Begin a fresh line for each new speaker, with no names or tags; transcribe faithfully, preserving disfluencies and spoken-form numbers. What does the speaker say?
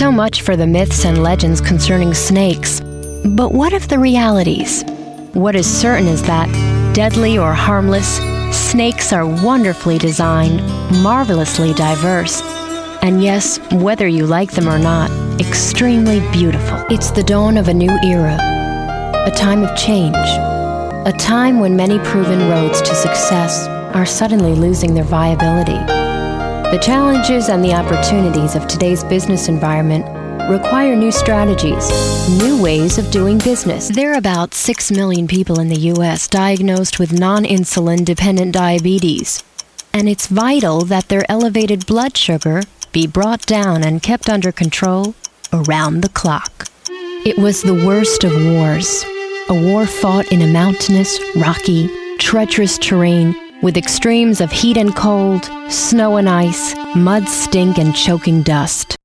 So much for the myths and legends concerning snakes. But what of the realities? What is certain is that, deadly or harmless, snakes are wonderfully designed, marvelously diverse, and yes, whether you like them or not, extremely beautiful. It's the dawn of a new era, a time of change, a time when many proven roads to success are suddenly losing their viability. The challenges and the opportunities of today's business environment require new strategies, new ways of doing business. There are about six million people in the U S diagnosed with non-insulin dependent diabetes, and it's vital that their elevated blood sugar be brought down and kept under control around the clock. It was the worst of wars, a war fought in a mountainous, rocky, treacherous terrain with extremes of heat and cold, snow and ice, mud, stink, and choking dust.